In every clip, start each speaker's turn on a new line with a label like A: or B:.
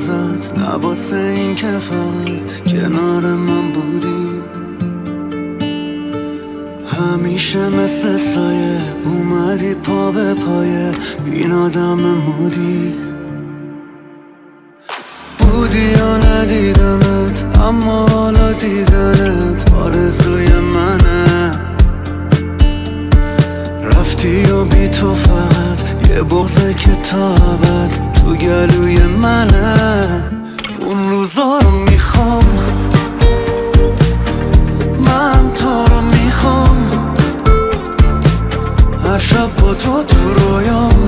A: ازت، نه واسه این که فقط کنار من بودی. همیشه مثل سایه اومدی پا به پایه، این آدم مودی. بودی یا ندیدمت، اما حالا دیدنت آرزوی منه. رفتی و بی تو فقط یه بغضه که تا ابد تو گلوی منه. اون روزا رو میخوام، من تو رو میخوام، هر شب با تو رویام،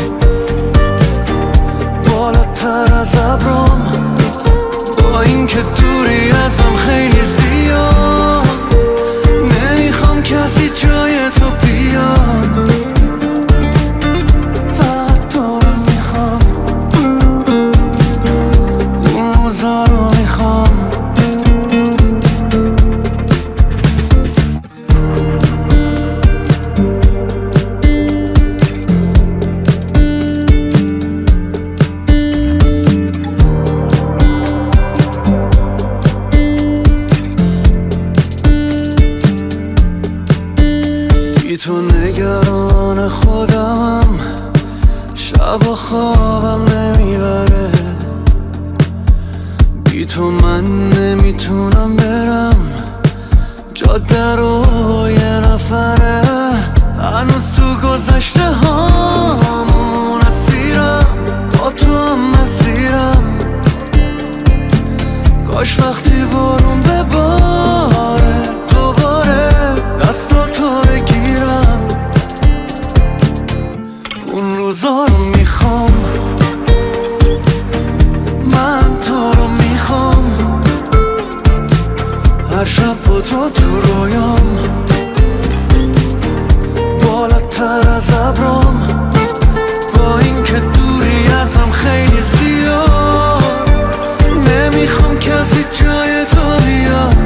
A: بالاتر از ابرام، با این که دوری ازم خیلی زیاد. نمیخوام کسی جای تو بیاد، فقط تو رو میخوام، اون روزا رو میخوام. بی تو نگران خودمم، شب و خوابم نمیبره. بی تو من نمیتونم برم جاده رو یه نفره. هنوز تو گذشته هامون اسیرم، با تو هم مسیرم. کاش وقتی بارون بباره دوباره دستاتو بگیرم. اون روزا رو میخوام، من تو رو میخوام، هر شب با تو رویام، بالاتر از ابرام، با این که دوری ازم خیلی زیاد. نمیخوام کسی جای تو بیاد،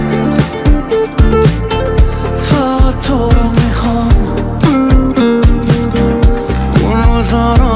A: فقط تو رو میخوام، اون روزا رو